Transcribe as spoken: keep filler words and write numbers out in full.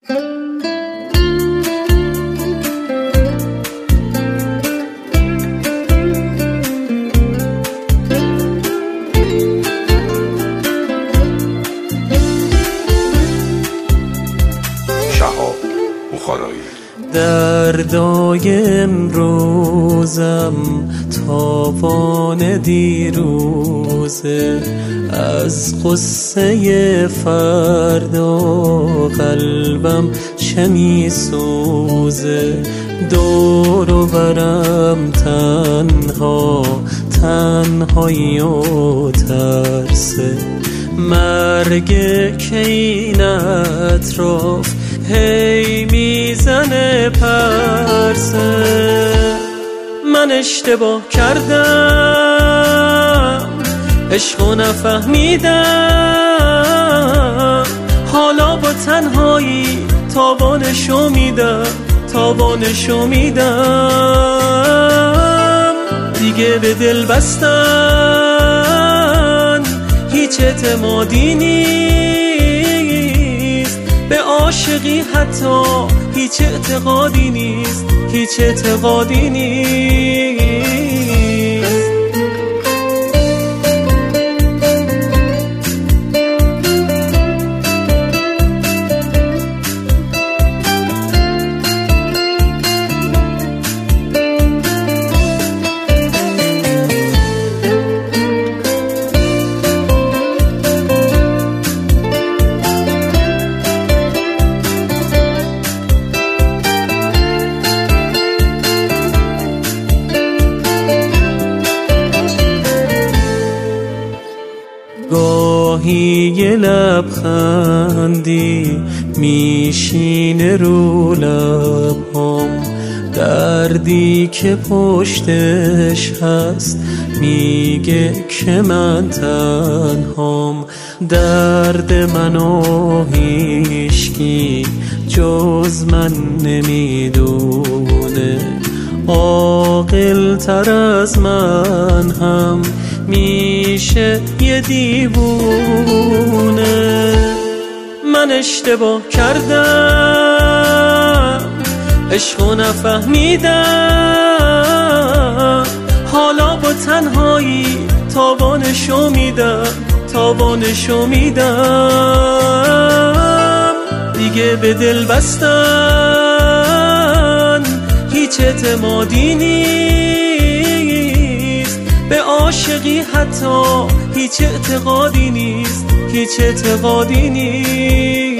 دردای امروزم تاوان دیروزه، از قصه فردا قلبم چه می سوزه. دور و برم تنها تنهایی و ترسه، مرگ که این اطراف هی میزنه پرسه. من اشتباه کردم، عشقو نفهمیدم، حالا با تنهایی تابانشو میدم تابانشو میدم. دیگه به دل بستن هیچ اعتمادی نیست، به عاشقی حتی هیچ اعتقادی نیست هیچ اعتقادی نیست. گاهی یه لبخندی میشینه رو لبام، دردی که پشتش هست میگه که من تنهام. درد منو هیچکی جز من نمیدونه، عاقل تر از من هم میشه یه دیوونه. من اشتباه کردم، عشقو نفهمیدم، حالا با تنهایی تابانشو میدم تابانشو میدم. دیگه به دل بستن هیچ اعتمادی نیست، به عاشقی حتی هیچ اعتقادی نیست هیچ اعتقادی نیست.